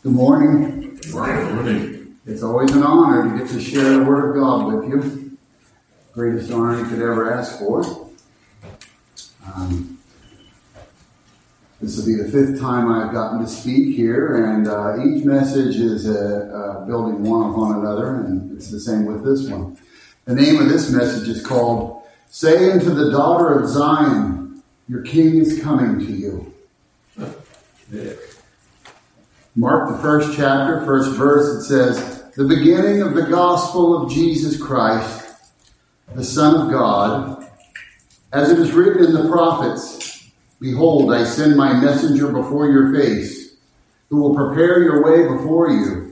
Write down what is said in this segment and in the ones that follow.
Good morning. Good morning. It's always an honor to get to share the Word of God with you. Greatest honor you could ever ask for. This will be the fifth time I've gotten to speak here, and each message is building one upon another, and it's the same with this one. The name of this message is called, "Say unto the daughter of Zion, your king is coming to you." Yeah. Mark the first chapter, first verse, it says, "The beginning of the gospel of Jesus Christ, the Son of God, as it is written in the prophets, Behold, I send my messenger before your face, who will prepare your way before you.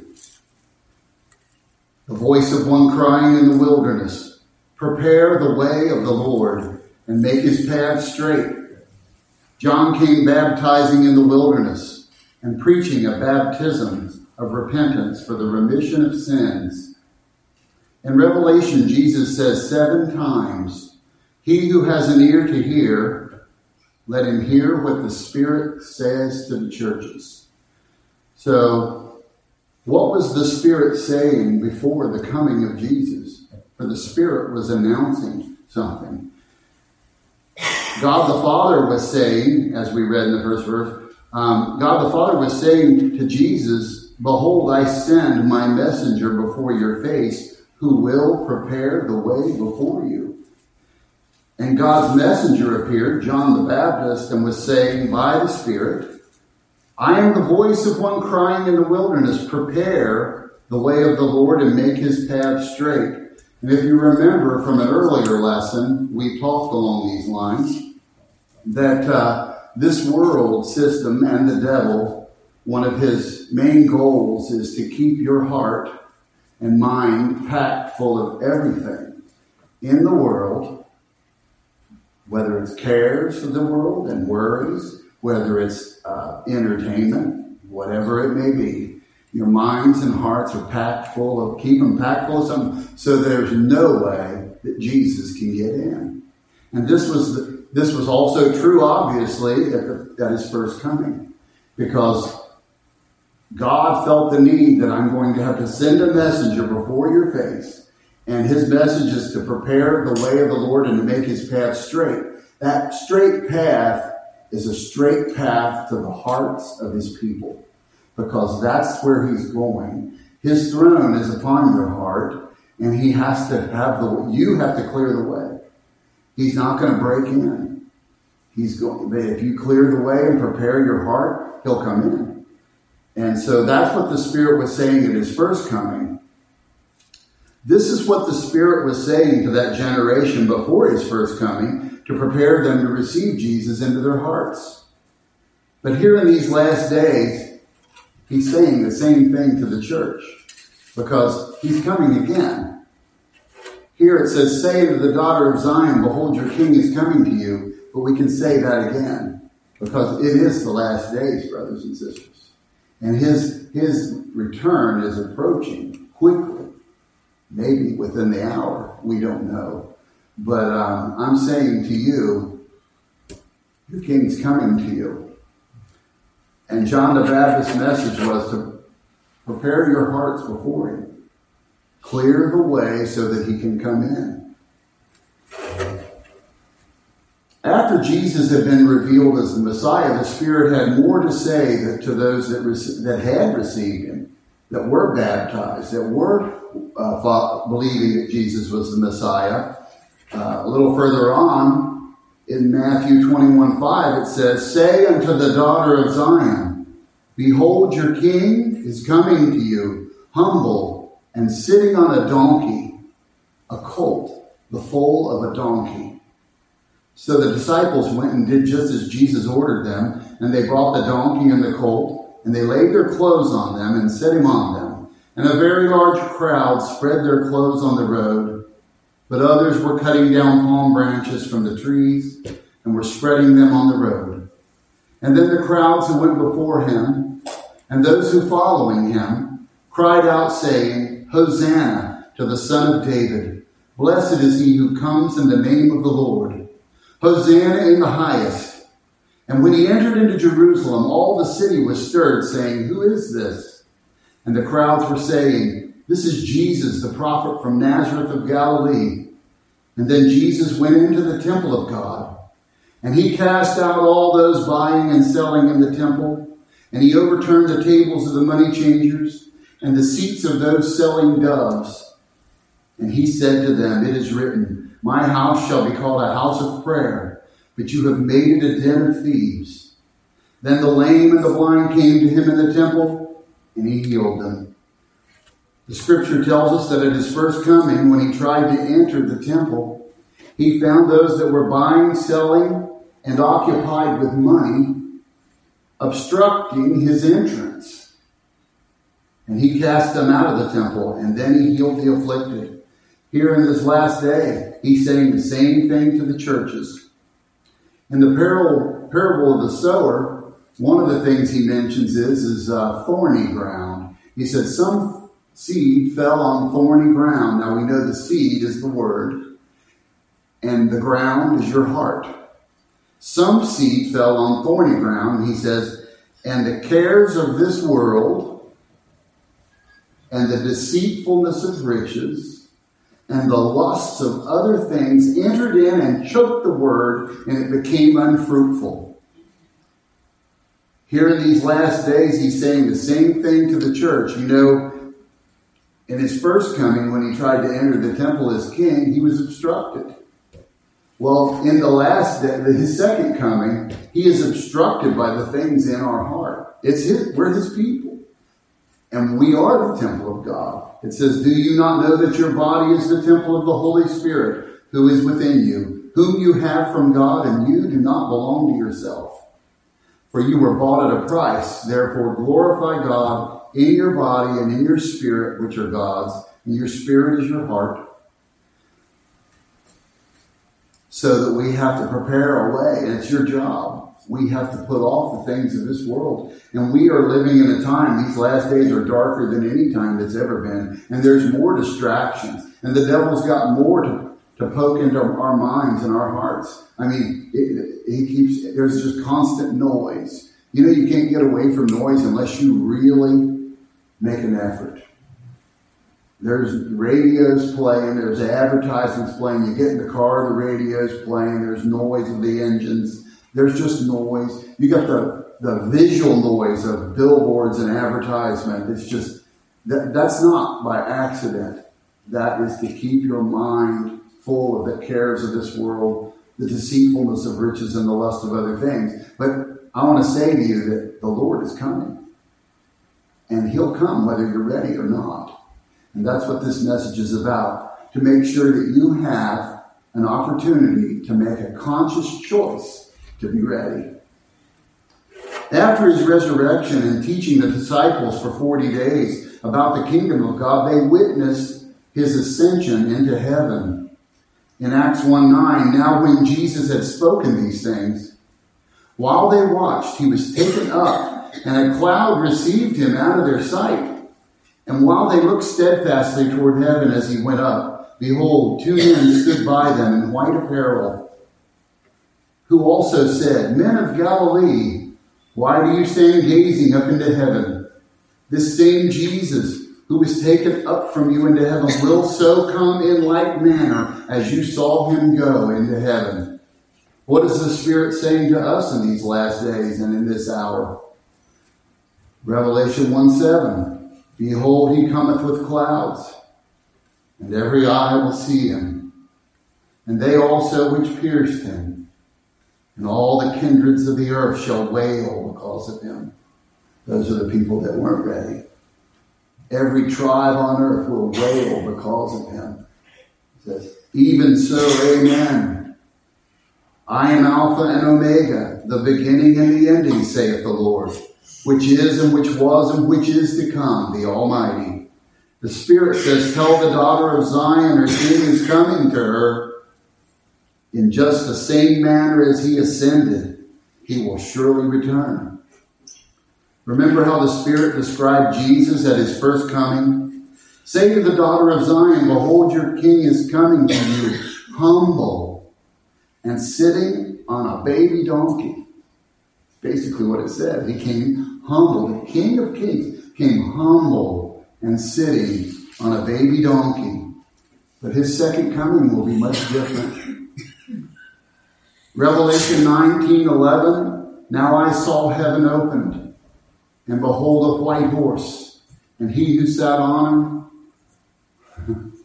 The voice of one crying in the wilderness, Prepare the way of the Lord, and make his path straight. John came baptizing in the wilderness, and preaching a baptism of repentance for the remission of sins." In Revelation, Jesus says 7 times, "He who has an ear to hear, let him hear what the Spirit says to the churches." So, what was the Spirit saying before the coming of Jesus? For the Spirit was announcing something. God the Father was saying, as we read in the first verse, God the Father was saying to Jesus, "Behold, I send my messenger before your face, who will prepare the way before you." And God's messenger appeared, John the Baptist, and was saying by the Spirit, "I am the voice of one crying in the wilderness, Prepare the way of the Lord and make his path straight." And if you remember from an earlier lesson, we talked along these lines, that this world system and the devil, one of his main goals is to keep your heart and mind packed full of everything in the world, whether it's cares of the world and worries, whether it's entertainment, whatever it may be. Your minds and hearts are packed full of, keep them packed full of something, so there's no way that Jesus can get in. And this was also true, obviously, at his first coming, because God felt the need that I'm going to have to send a messenger before your face, and his message is to prepare the way of the Lord and to make his path straight. That straight path is a straight path to the hearts of his people, because that's where he's going. His throne is upon your heart, and he has to you have to clear the way. He's not going to break in. If you clear the way and prepare your heart, he'll come in. And so that's what the Spirit was saying at his first coming. This is what the Spirit was saying to that generation before his first coming, to prepare them to receive Jesus into their hearts. But here in these last days, he's saying the same thing to the church, because he's coming again. Here it says, "Say to the daughter of Zion, Behold, your king is coming to you." But we can say that again, because it is the last days, brothers and sisters. And his return is approaching quickly, maybe within the hour. We don't know. But I'm saying to you, your king's coming to you. And John the Baptist's message was to prepare your hearts before him. Clear the way so that he can come in. After Jesus had been revealed as the Messiah, the Spirit had more to say to those that had received him, that were baptized, that were believing that Jesus was the Messiah. A little further on, in Matthew 21:5, it says, "Say unto the daughter of Zion, Behold, your king is coming to you, humble, and sitting on a donkey, a colt, the foal of a donkey." So the disciples went and did just as Jesus ordered them, and they brought the donkey and the colt, and they laid their clothes on them and set him on them. And a very large crowd spread their clothes on the road, but others were cutting down palm branches from the trees and were spreading them on the road. And then the crowds who went before him, and those who following him, cried out, saying, "Hosanna to the Son of David. Blessed is he who comes in the name of the Lord. Hosanna in the highest." And when he entered into Jerusalem, all the city was stirred, saying, "Who is this?" And the crowds were saying, "This is Jesus, the prophet from Nazareth of Galilee." And then Jesus went into the temple of God, and he cast out all those buying and selling in the temple, and he overturned the tables of the money changers and the seats of those selling doves. And he said to them, "It is written, 'My house shall be called a house of prayer,' but you have made it a den of thieves." Then the lame and the blind came to him in the temple, and he healed them. The scripture tells us that at his first coming, when he tried to enter the temple, he found those that were buying, selling, and occupied with money, obstructing his entrance. And he cast them out of the temple, and then he healed the afflicted. Here in this last day, he's saying the same thing to the churches. In the parable of the sower, one of the things he mentions is thorny ground. He said some seed fell on thorny ground. Now we know the seed is the word, and the ground is your heart. Some seed fell on thorny ground, and he says, and the cares of this world, and the deceitfulness of riches, and the lusts of other things entered in and choked the word, and it became unfruitful. Here in these last days, he's saying the same thing to the church. You know, in his first coming, when he tried to enter the temple as king, he was obstructed. Well, in the last day, his second coming, he is obstructed by the things in our heart. We're his people. And we are the temple of God. It says, "Do you not know that your body is the temple of the Holy Spirit who is within you, whom you have from God, and you do not belong to yourself? For you were bought at a price. Therefore glorify God in your body and in your spirit, which are God's, and your spirit is your heart." So that we have to prepare a way, and it's your job. We have to put off the things of this world. And we are living in a time, these last days are darker than any time that's ever been. And there's more distractions. And the devil's got more to poke into our minds and our hearts. I mean, there's just constant noise. You know, you can't get away from noise unless you really make an effort. There's radios playing, there's advertisements playing. You get in the car, the radio's playing, there's noise of the engines. There's just noise. You got the visual noise of billboards and advertisement. It's just, that's not by accident. That is to keep your mind full of the cares of this world, the deceitfulness of riches and the lust of other things. But I want to say to you that the Lord is coming. And he'll come whether you're ready or not. And that's what this message is about. To make sure that you have an opportunity to make a conscious choice to be ready. After his resurrection and teaching the disciples for 40 days about the kingdom of God, they witnessed his ascension into heaven. In Acts 1:9, now when Jesus had spoken these things, while they watched, he was taken up, and a cloud received him out of their sight. And while they looked steadfastly toward heaven as he went up, behold, 2 men stood by them in white apparel, who also said, "Men of Galilee, why do you stand gazing up into heaven? This same Jesus, who was taken up from you into heaven, will so come in like manner as you saw him go into heaven." What is the Spirit saying to us in these last days and in this hour? Revelation 1:7, "Behold, he cometh with clouds, and every eye will see him, and they also which pierced him. And all the kindreds of the earth shall wail because of him." Those are the people that weren't ready. Every tribe on earth will wail because of him. It says, "Even so, amen. I am Alpha and Omega, the beginning and the ending, saith the Lord, which is and which was and which is to come, the Almighty." The Spirit says, "Tell the daughter of Zion, her king is coming to her. In just the same manner as he ascended, he will surely return." Remember how the Spirit described Jesus at his first coming? "Say to the daughter of Zion, behold, your king is coming to you, humble, and sitting on a baby donkey." Basically what it said. He came humble, the King of Kings. came humble and sitting on a baby donkey. But his second coming will be much different. Revelation 19:11, now I saw heaven opened, and behold a white horse, and he who sat on him,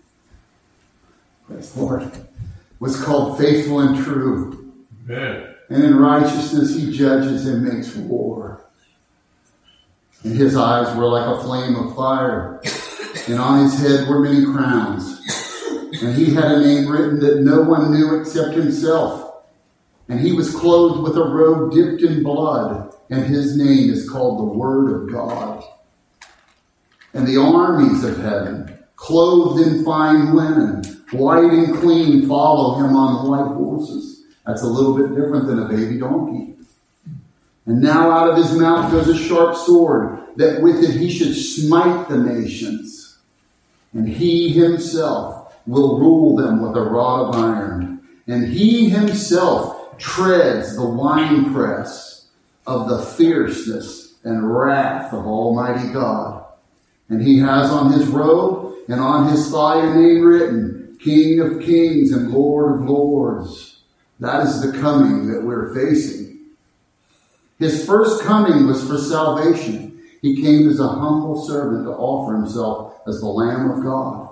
praise the Lord, was called Faithful and True. Amen. And in righteousness he judges and makes war. And his eyes were like a flame of fire, and on his head were many crowns. And he had a name written that no one knew except himself. And he was clothed with a robe dipped in blood, and his name is called the Word of God. And the armies of heaven, clothed in fine linen, white and clean, follow him on white horses. That's a little bit different than a baby donkey. And now out of his mouth goes a sharp sword, that with it he should smite the nations. And he himself will rule them with a rod of iron. And he himself treads the winepress of the fierceness and wrath of Almighty God. And he has on his robe and on his thigh a name written, King of Kings and Lord of Lords. That is the coming that we're facing. His first coming was for salvation. He came as a humble servant to offer himself as the Lamb of God.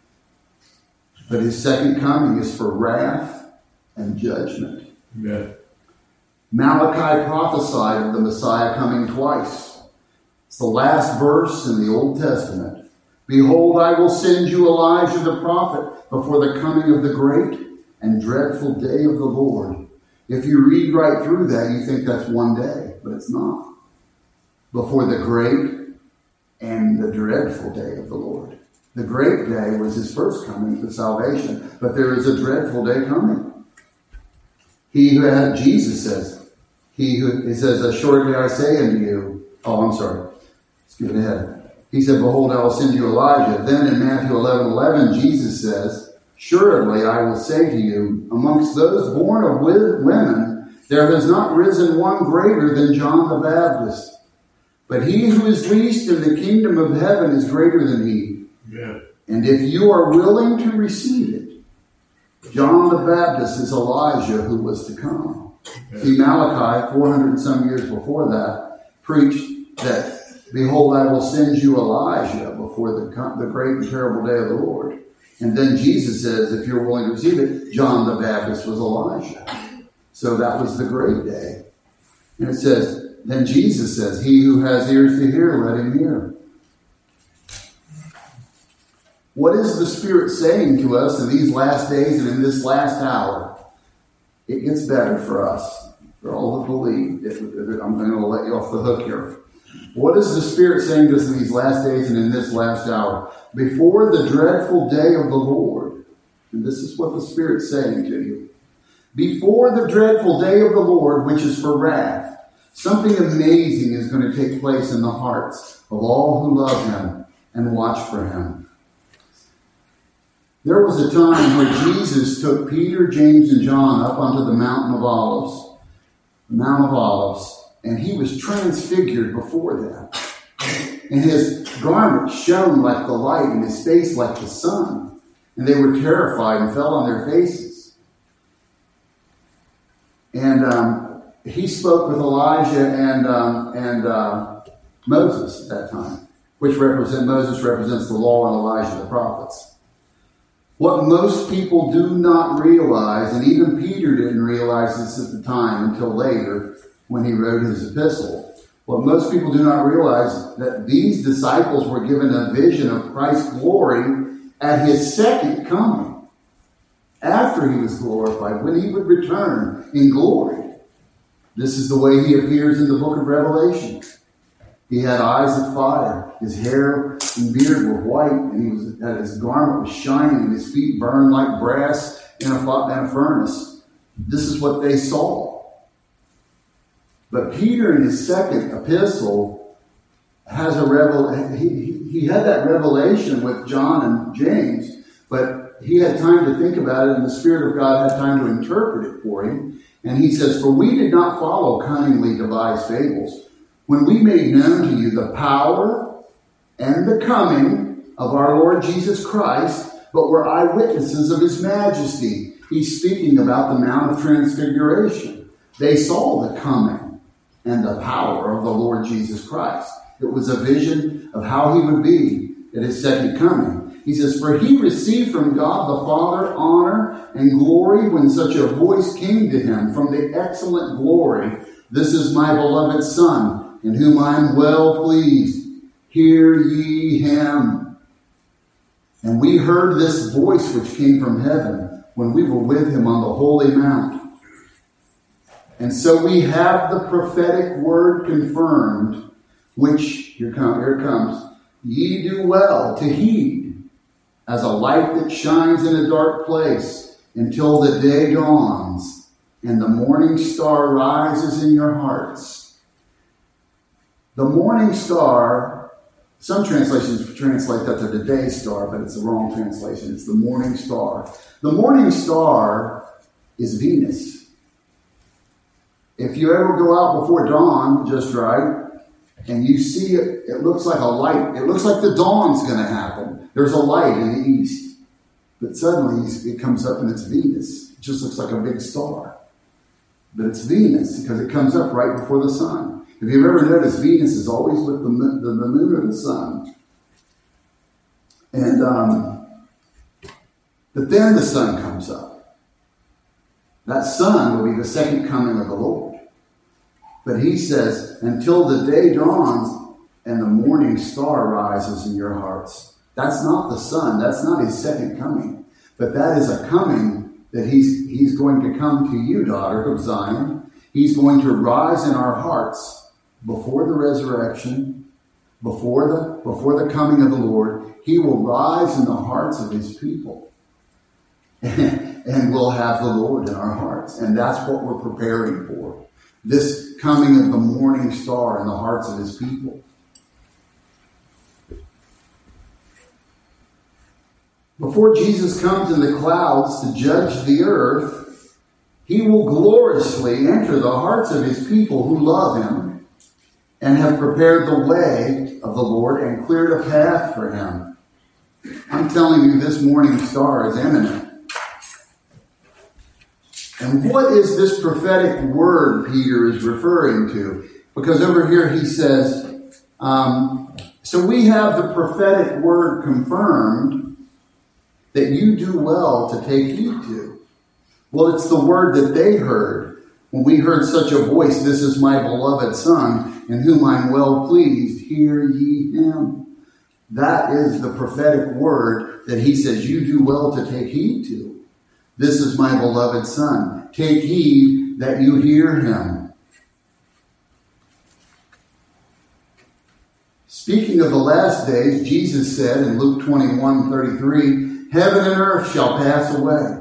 But his second coming is for wrath and judgment. Yeah. Malachi prophesied of the Messiah coming twice. It's the last verse in the Old Testament. Behold, I will send you Elijah the prophet before the coming of the great and dreadful day of the Lord. If you read right through that, you think that's one day, but it's not. Before the great and the dreadful day of the Lord. The great day was his first coming for salvation, but there is a dreadful day coming. He who had, Jesus says, he says, assuredly I say unto you, skip ahead. He said, behold, I will send you Elijah. Then in Matthew 11:11, Jesus says, assuredly I will say to you, amongst those born of women, there has not risen one greater than John the Baptist. But he who is least in the kingdom of heaven is greater than he. Yeah. And if you are willing to receive it, John the Baptist is Elijah who was to come. Yeah. See, Malachi, 400 and some years before that, preached that, behold, I will send you Elijah before the great and terrible day of the Lord. And then Jesus says, if you're willing to receive it, John the Baptist was Elijah. So that was the great day. And it says, then Jesus says, he who has ears to hear, let him hear. What is the Spirit saying to us in these last days and in this last hour? It gets better for us, for all that believe. I'm going to let you off the hook here. What is the Spirit saying to us in these last days and in this last hour? Before the dreadful day of the Lord, and this is what the Spirit's saying to you. Before the dreadful day of the Lord, which is for wrath, something amazing is going to take place in the hearts of all who love him and watch for him. There was a time where Jesus took Peter, James, and John up onto the Mount of Olives, and he was transfigured before them. And his garment shone like the light, and his face like the sun. And they were terrified and fell on their faces. And he spoke with Elijah and Moses at that time, which Moses represents the law and Elijah the prophets. What most people do not realize, and even Peter didn't realize this at the time until later when he wrote his epistle. What most people do not realize that these disciples were given a vision of Christ's glory at his second coming, after he was glorified, when he would return in glory. This is the way he appears in the book of Revelation. He had eyes of fire. His hair and beard were white, and his garment was shining, and his feet burned like brass in a furnace. This is what they saw. But Peter, in his second epistle, has he had that revelation with John and James, but he had time to think about it, and the Spirit of God had time to interpret it for him. And he says, for we did not follow cunningly devised fables, when we made known to you the power and the coming of our Lord Jesus Christ, but were eyewitnesses of his majesty. He's speaking about the Mount of Transfiguration. They saw the coming and the power of the Lord Jesus Christ. It was a vision of how he would be at his second coming. He says, for he received from God the Father honor and glory when such a voice came to him from the excellent glory. This is my beloved Son, in whom I am well pleased. Hear ye him. And we heard this voice which came from heaven when we were with him on the holy mount. And so we have the prophetic word confirmed, which, here it comes, ye do well to heed, as a light that shines in a dark place until the day dawns and the morning star rises in your hearts. The morning star, some translations translate that to the day star, but it's the wrong translation. It's the morning star. The morning star is Venus. If you ever go out before dawn, just right, and you see it, it looks like a light. It looks like the dawn's going to happen. There's a light in the east. But suddenly it comes up and it's Venus. It just looks like a big star. But it's Venus because it comes up right before the sun. If you've ever noticed, Venus is always with the moon or the sun. And but then the sun comes up. That sun will be the second coming of the Lord. But he says, until the day dawns and the morning star rises in your hearts. That's not the sun. That's not his second coming. But that is a coming that he's going to come to you, daughter of Zion. He's going to rise in our hearts before the resurrection, before the coming of the Lord. He will rise in the hearts of his people. And we'll have the Lord in our hearts. And that's what we're preparing for. This coming of the morning star in the hearts of his people. Before Jesus comes in the clouds to judge the earth, he will gloriously enter the hearts of his people who love him and have prepared the way of the Lord and cleared a path for him. I'm telling you, this morning star is imminent. And what is this prophetic word Peter is referring to? Because over here he says, so we have the prophetic word confirmed that you do well to take heed to. Well, it's the word that they heard. When we heard such a voice, this is my beloved Son, in whom I'm well pleased, hear ye him. That is the prophetic word that he says you do well to take heed to. This is my beloved Son. Take heed that you hear him. Speaking of the last days, Jesus said in Luke 21:33, heaven and earth shall pass away.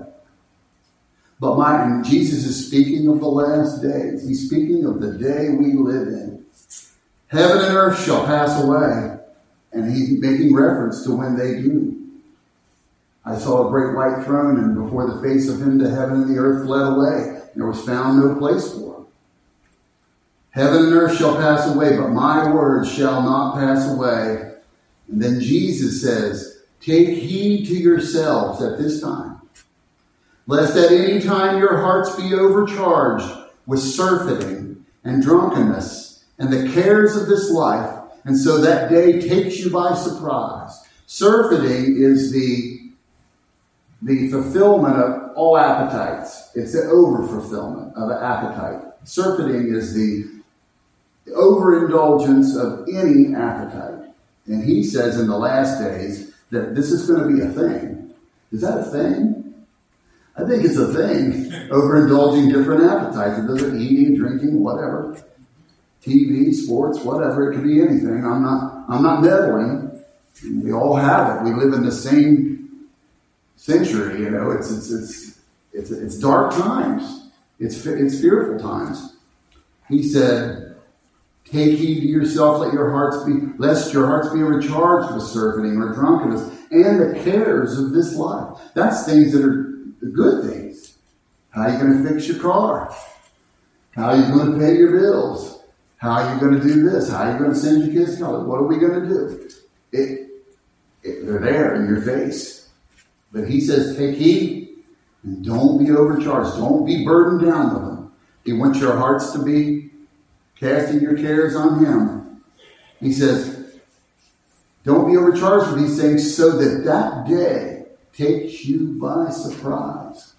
But Jesus is speaking of the last days. He's speaking of the day we live in. Heaven and earth shall pass away. And he's making reference to when they do. I saw a great white throne, and before the face of him the heaven and the earth fled away. There was found no place for him. Heaven and earth shall pass away, but my words shall not pass away. And then Jesus says, take heed to yourselves at this time, lest at any time your hearts be overcharged with surfeiting and drunkenness and the cares of this life, and so that day takes you by surprise. Surfeiting is the fulfillment of all appetites. It's the overfulfillment of an appetite. Surfeiting is the overindulgence of any appetite. And he says in the last days that this is going to be a thing. Is that a thing? I think it's a thing. Overindulging different appetites. It doesn't eating, drinking, whatever. TV, sports, whatever. It could be anything. I'm not meddling. We all have it. We live in the same century. You know, it's dark times. It's fearful times. He said, take heed to yourself, lest your hearts be overcharged with surfeiting or drunkenness and the cares of this life. That's things that are the good things. How are you going to fix your car? How are you going to pay your bills? How are you going to do this? How are you going to send your kids to college? What are we going to do? they're there in your face. But he says, take heed and don't be overcharged. Don't be burdened down with them. He wants your hearts to be casting your cares on him. He says, don't be overcharged with these things so that that day takes you by surprise.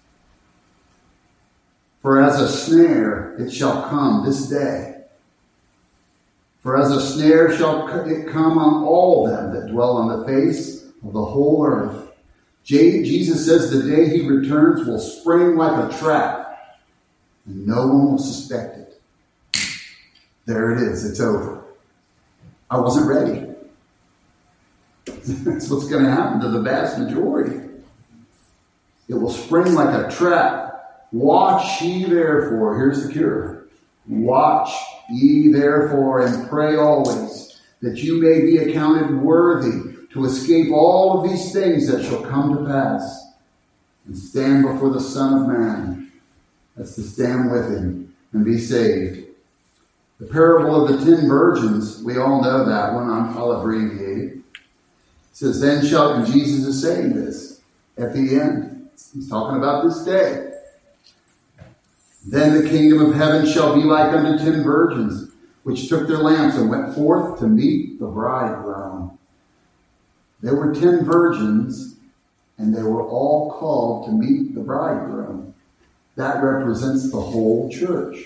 For as a snare it shall come this day. For as a snare shall it come on all them that dwell on the face of the whole earth. Jesus says the day he returns will spring like a trap, and no one will suspect it. There it is. It's over. I wasn't ready. That's what's going to happen to the vast majority. It will spring like a trap. Watch ye therefore. Here's the cure. Watch ye therefore and pray always, that you may be accounted worthy to escape all of these things that shall come to pass, and stand before the Son of Man. That's to stand with him and be saved. The parable of the 10 virgins, we all know that one. I'll abbreviate it. It says, then shall, and Jesus is saying this at the end. He's talking about this day. Then the kingdom of heaven shall be like unto 10 virgins, which took their lamps and went forth to meet the bridegroom. There were 10 virgins, and they were all called to meet the bridegroom. That represents the whole church.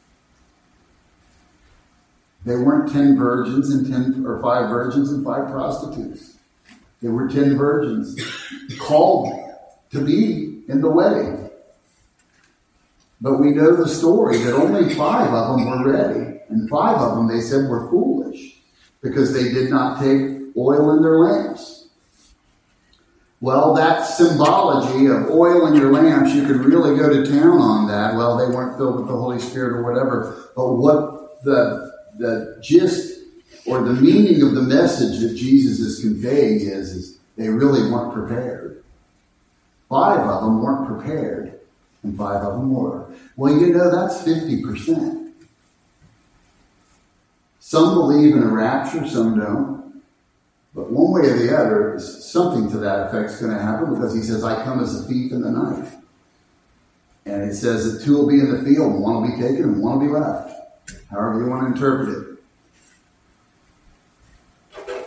They weren't 10 virgins and 5 virgins and 5 prostitutes. They were 10 virgins called to be in the wedding. But we know the story that only 5 of them were ready. And 5 of them, they said, were foolish because they did not take oil in their lamps. Well, that symbology of oil in your lamps, you could really go to town on that. Well, they weren't filled with the Holy Spirit or whatever. But what the gist or the meaning of the message that Jesus is conveying is they really weren't prepared. 5 of them weren't prepared, and 5 of them were. Well, that's 50%. Some believe in a rapture, some don't. But one way or the other, something to that effect is going to happen, because he says, I come as a thief in the night. And it says that 2 will be in the field, and 1 will be taken, and 1 will be left. However you want to interpret it.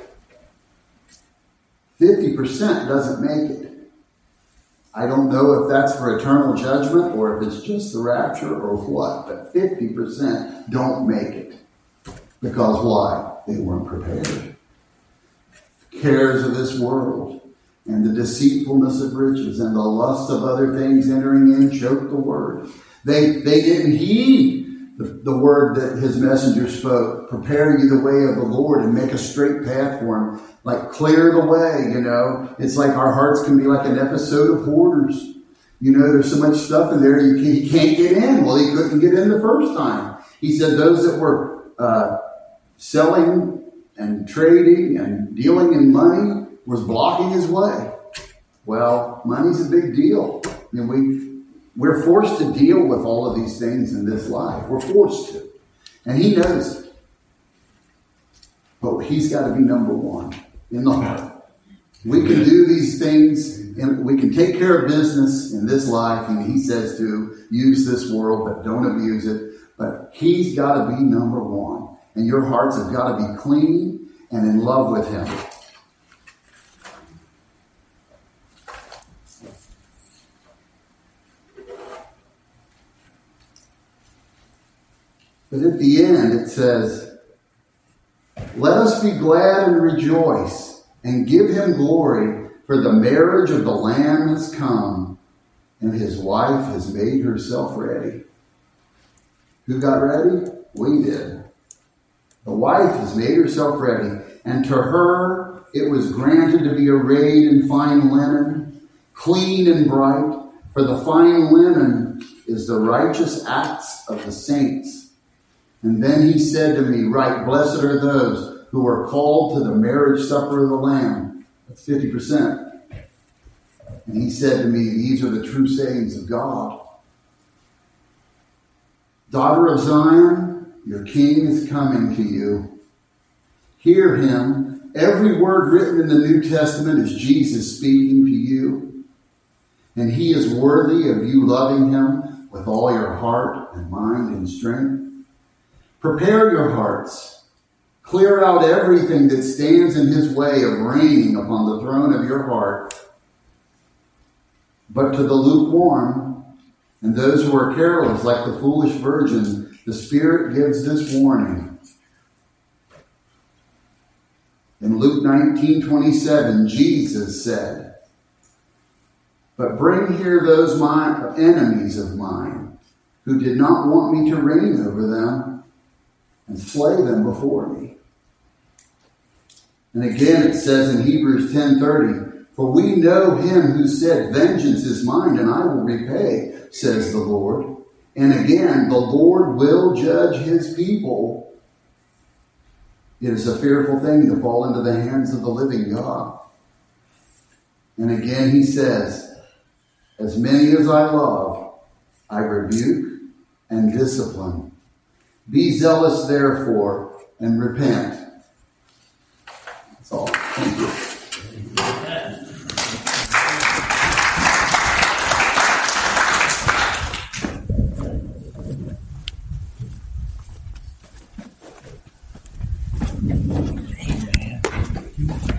50% doesn't make it. I don't know if that's for eternal judgment or if it's just the rapture or what, but 50% don't make it. Because why? They weren't prepared. The cares of this world and the deceitfulness of riches and the lust of other things entering in choke the word. They didn't heed the word that his messenger spoke. Prepare you the way of the Lord and make a straight path for him. Like clear the way, It's like our hearts can be like an episode of Hoarders. There's so much stuff in there he can't get in. Well, he couldn't get in the first time. He said those that were selling and trading and dealing in money was blocking his way. Well, money's a big deal. We're forced to deal with all of these things in this life. We're forced to. And he knows it. But he's got to be number one in the heart. We can do these things, and we can take care of business in this life. And he says to use this world, but don't abuse it. But he's got to be number one. And your hearts have got to be clean and in love with him. But at the end it says, let us be glad and rejoice and give him glory, for the marriage of the Lamb has come, and his wife has made herself ready. Who got ready? We did. The wife has made herself ready, and to her it was granted to be arrayed in fine linen, clean and bright, for the fine linen is the righteous acts of the saints. And then he said to me, right, blessed are those who are called to the marriage supper of the Lamb. That's 50%. And he said to me, these are the true sayings of God. Daughter of Zion, your king is coming to you. Hear him Every word written in the New Testament is Jesus speaking to you. And he is worthy of you loving him with all your heart and mind and strength. Prepare your hearts. Clear out everything that stands in his way of reigning upon the throne of your heart. But to the lukewarm and those who are careless like the foolish virgin, the Spirit gives this warning. In Luke 19:27, Jesus said, "But bring here those enemies of mine who did not want me to reign over them, and slay them before me." And again it says in Hebrews 10:30, "For we know him who said, 'Vengeance is mine, and I will repay,' says the Lord." And again, the Lord will judge his people. It is a fearful thing to fall into the hands of the living God. And again he says, "As many as I love, I rebuke and discipline. Be zealous, therefore, and repent." That's all. Thank you. Amen.